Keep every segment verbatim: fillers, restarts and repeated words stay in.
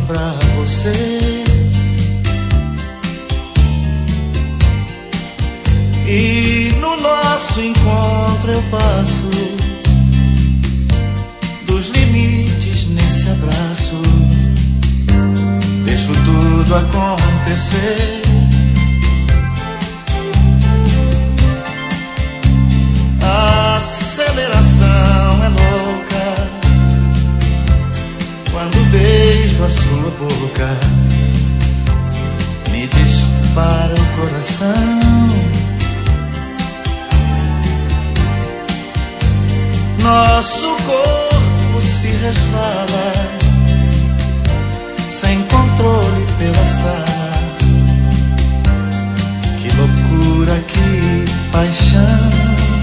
pra você. E no nosso encontro eu passo dos limites nesse abraço. Deixo tudo acontecer. A aceleração é louca quando beijo a sua boca. Me dispara o coração. Nosso corpo se resvala sem controle pela sala. Que loucura, que paixão.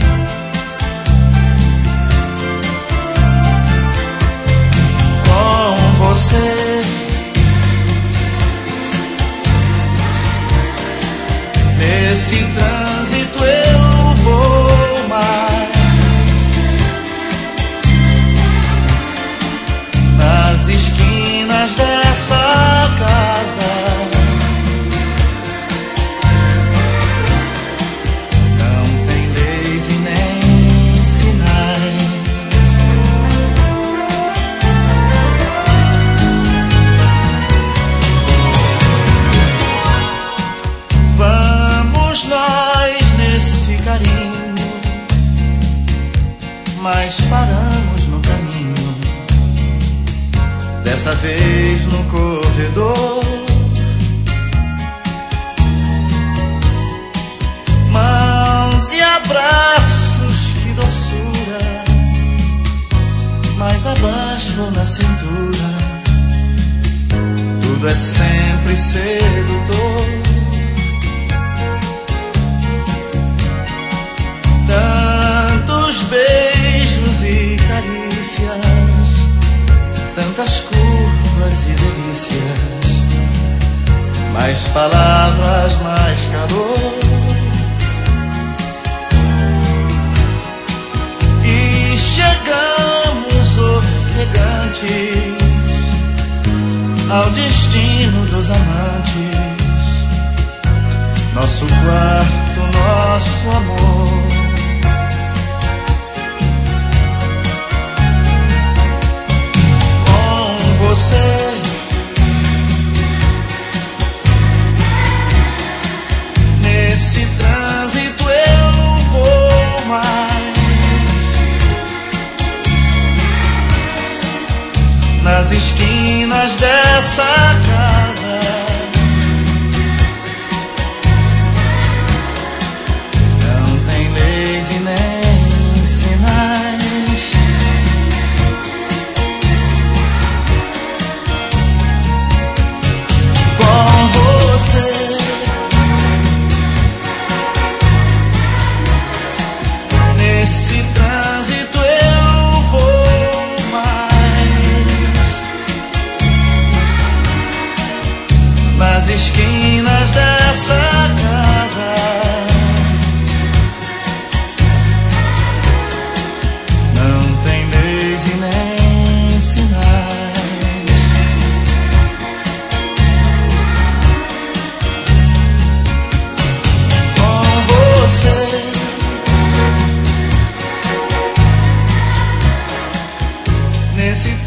Com você nesse trânsito eu vou mais. Nas esquinas dessa casa não tem leis e nem sinais. Vamos nós nesse carinho, mas paramos no caminho. Dessa vez no corredor, mãos e abraços, que doçura. Mais abaixo ou na cintura, tudo é sempre sedutor. Tantos beijos e carícias, tantas curvas e delícias, mais palavras, mais calor. E chegamos ofegantes ao destino dos amantes. Nosso quarto, nosso amor. Você nesse trânsito eu vou mais. Nas esquinas dessa casa não tem leis e nem sinais. Você nesse trânsito eu vou mais. Nas esquinas dessa casa não tem leis e nem sinais. Você nesse